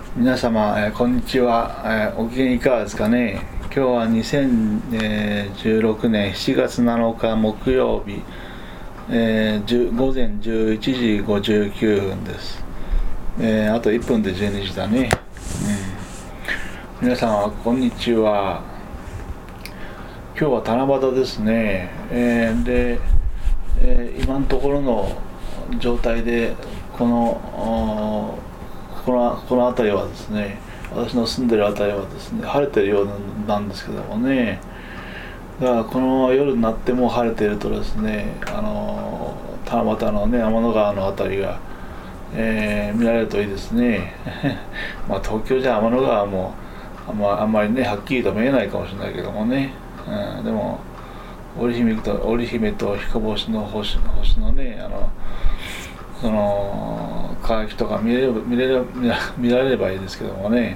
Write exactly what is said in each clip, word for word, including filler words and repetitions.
皆様、えー、こんにちは、えー、お機嫌いかがですかね。今日はにせんじゅうろくねんしちがつなのか木曜日、えー、午前じゅういちじごじゅうきゅうふんです、えー、あといっぷんでじゅうにじだね、うん、皆様こんにちは。今日は七夕ですね、えー、で、えー、今のところの状態でこのこの、この辺りはですね、私の住んでる辺りはですね、晴れてるようなんですけどもね。だからこの夜になっても晴れているとですね、あの七夕のね天の川の辺りが、えー、見られるといいですね。まあ東京じゃ天の川もあんま、あんまりねはっきりと見えないかもしれないけどもね、うん、でも織姫と織姫と彦星の星星のね、あのその輝きとか見れれば見れれば見られればいいですけどもね、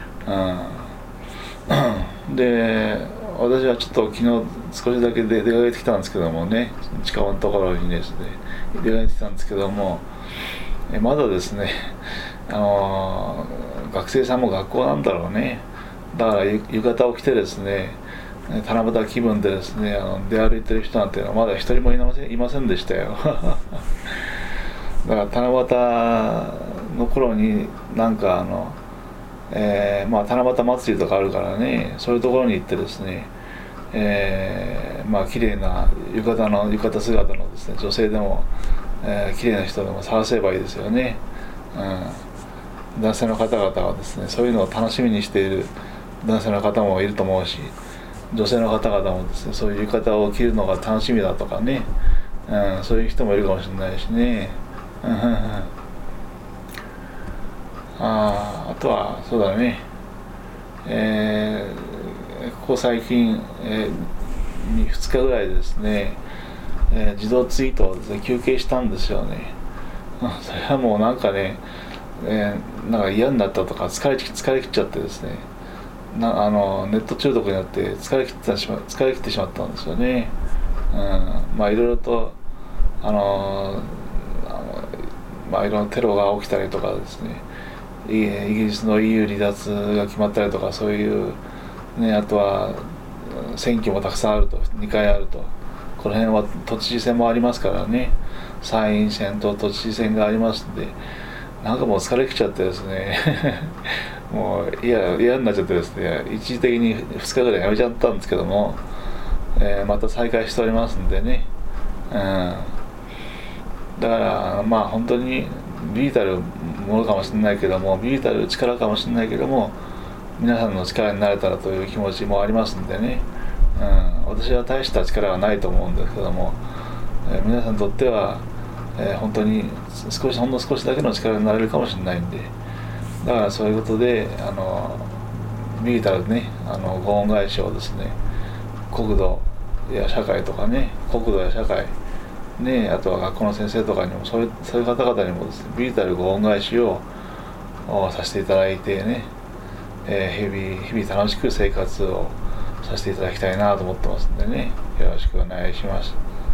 うん、で私はちょっと昨日少しだけで出かけてきたんですけどもね、近場のところにですね出かけてきたんですけども、えまだですね、あの学生さんも学校なんだろうね。だから浴衣を着てですね、七夕気分でですね、あの出歩いてる人なんていうのはまだ一人もいませんいませんでしたよ。だから七夕の頃になんかあの、えー、まあ七夕祭りとかあるからね、そういうところに行ってですね、えー、まあ綺麗な浴衣の浴衣姿のですね女性でも、えー、綺麗な人でも探せばいいですよね、うん、男性の方々はですねそういうのを楽しみにしている男性の方もいると思うし、女性の方々もですねそういう浴衣を着るのが楽しみだとかね、うん、そういう人もいるかもしれないしね。あ, あとはそうだね、えー、ここ最近、えー、ふつかぐらいですね、えー、自動ツイートをですね休憩したんですよね。それはもうなんかね、えー、なんか嫌になったとか疲れ疲れ切っちゃってですね、なあのネット中毒になって疲れ切ってしま疲れ切ってしまったんですよね。うん、まあいろいろとあのまあいろんなテロが起きたりとかですね、イギリスの イーユー 離脱が決まったりとか、そういうね、あとは選挙もたくさんあると、にかいあると、この辺は都知事選もありますからね、参院選と都知事選がありますんで、なんかもう疲れきちゃってですねもう嫌嫌になっちゃってですね、一時的にふつかぐらいやめちゃったんですけども、えー、また再開しておりますんでね、うん、だからまあ本当にビビたるものかもしれないけども、ビビたる力かもしれないけども、皆さんの力になれたらという気持ちもありますんでね、うん、私は大した力はないと思うんですけども、えー、皆さんにとっては、えー、本当に少しほんの少しだけの力になれるかもしれないんで、だからそういうことであのビビたるね、あのご恩返しをですね、国土や社会とかね、国土や社会ね、あとは学校の先生とかにもそういう、そういう方々にもですねビビたるご恩返しをさせていただいてね、えー、日々日々楽しく生活をさせていただきたいなと思ってますんでね、よろしくお願いします。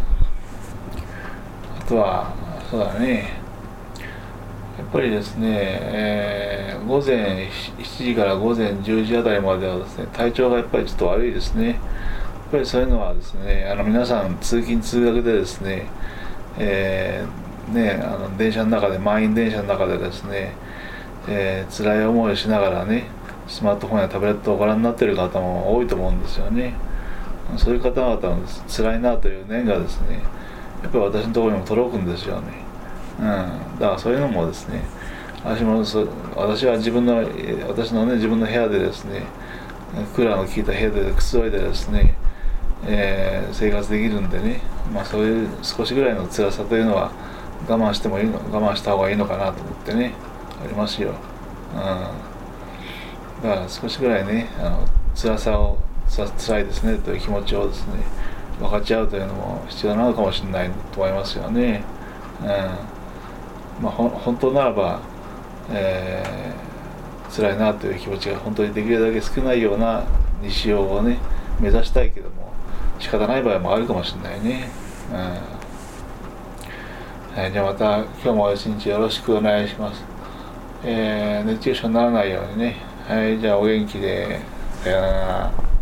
あとはそうだね、やっぱりですね、えー、午前しちじから午前じゅうじあたりまではですね体調がやっぱりちょっと悪いですね。やっぱりそういうのはですね、あの皆さん通勤通学でですね、えー、ねあの電車の中で満員電車の中でですね、えー、辛い思いをしながらねスマートフォンやタブレットをご覧になっている方も多いと思うんですよね。そういう方々の辛いなという念がですねやっぱり私のところにも届くんですよね。うん、だからそういうのもですね、私もそ私は自分の私のね自分の部屋でですね、クーラーの効いた部屋でくつろいでですね、えー、生活できるんでね、まあ、そういう少しぐらいの辛さというのは我慢してもいいの我慢した方がいいのかなと思ってね、ありますよ。うん、だから少しぐらいねあの辛さをつ辛いですねという気持ちをですね分かち合うというのも必要なのかもしれないと思いますよね。うんまあ、ほ本当ならば、えー、辛いなという気持ちが本当にできるだけ少ないような日常をね目指したいけども仕方ない場合もあるかもしれないね。うんはい、じゃあまた今日も一日よろしくお願いします。 えー熱中症にならないようにね。はい、じゃあお元気で、さよなら。